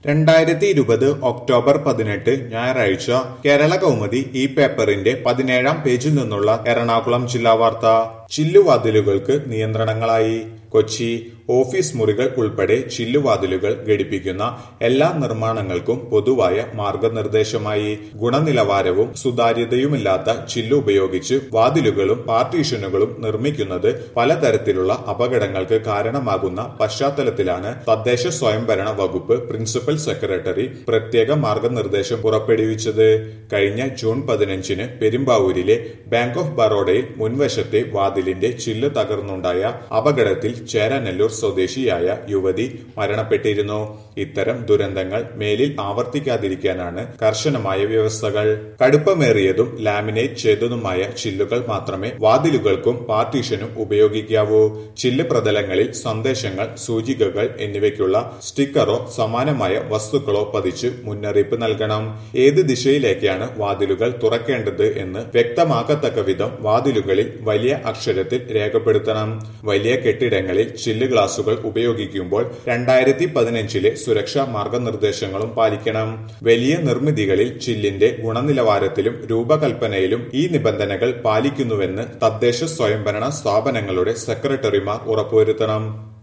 2020 October 18 ഞായറാഴ്ച കേരള കൗമുദി ഈ പേപ്പറിന്റെ 17-ാം പേജിൽ നിന്നുള്ള എറണാകുളം ജില്ലാ വാർത്ത. ചില്ലുവാതിലുകൾക്ക് നിയന്ത്രണങ്ങളായി. കൊച്ചി ഓഫീസ് മുറികൾ ഉൾപ്പെടെ ചില്ലുവാതിലുകൾ ഘടിപ്പിക്കുന്ന എല്ലാ നിർമ്മാണങ്ങൾക്കും പൊതുവായ മാർഗനിർദ്ദേശമായി. ഗുണനിലവാരവും സുതാര്യതയുമില്ലാത്ത ചില്ല് ഉപയോഗിച്ച് വാതിലുകളും പാർട്ടീഷനുകളും നിർമ്മിക്കുന്നത് പലതരത്തിലുള്ള അപകടങ്ങൾക്ക് കാരണമാകുന്ന പശ്ചാത്തലത്തിലാണ് തദ്ദേശ സ്വയംഭരണ വകുപ്പ് പ്രിൻസിപ്പൽ സെക്രട്ടറി പ്രത്യേക മാർഗനിർദ്ദേശം പുറപ്പെടുവിച്ചത്. കഴിഞ്ഞ ജൂൺ 15-ന് പെരുമ്പാവൂരിലെ ബാങ്ക് ഓഫ് ബറോഡയിൽ മുൻവശത്തെ വാതിലിന്റെ ചില്ല് തകർന്നുണ്ടായ അപകടത്തിൽ ചേരാനെല്ലൂർ സ്വദേശിയായ യുവതി മരണപ്പെട്ടിരുന്നു. ഇത്തരം ദുരന്തങ്ങൾ മേലിൽ ആവർത്തിക്കാതിരിക്കാനാണ് കർശനമായ വ്യവസ്ഥകൾ. കടുപ്പമേറിയതും ലാമിനേറ്റ് ചെയ്തതുമായ ചില്ലുകൾ മാത്രമേ വാതിലുകൾക്കും പാർട്ടീഷനും ഉപയോഗിക്കാവൂ. ചില്ല് പ്രതലങ്ങളിൽ സന്ദേശങ്ങൾ, സൂചികകൾ എന്നിവയ്ക്കുള്ള സ്റ്റിക്കറോ സമാനമായ വസ്തുക്കളോ പതിച്ച് മുന്നറിയിപ്പ് നൽകണം. ഏത് ദിശയിലേക്കാണ് വാതിലുകൾ തുറക്കേണ്ടത് എന്ന് വ്യക്തമാക്കത്തക്ക വിധം വാതിലുകളിൽ വലിയ അക്ഷരത്തിൽ രേഖപ്പെടുത്തണം. വലിയ കെട്ടിടങ്ങളിൽ ചില്ല് ഗ്ലാസുകൾ ഉപയോഗിക്കുമ്പോൾ 2015-ലെ സുരക്ഷാ മാർഗനിർദ്ദേശങ്ങളും പാലിക്കണം. വലിയ നിർമ്മിതികളിൽ ചില്ലിന്റെ ഗുണനിലവാരത്തിലും രൂപകൽപ്പനയിലും ഈ നിബന്ധനകൾ പാലിക്കുന്നുവെന്ന് തദ്ദേശ സ്വയംഭരണ സ്ഥാപനങ്ങളുടെ സെക്രട്ടറിമാർ ഉറപ്പുവരുത്തണം.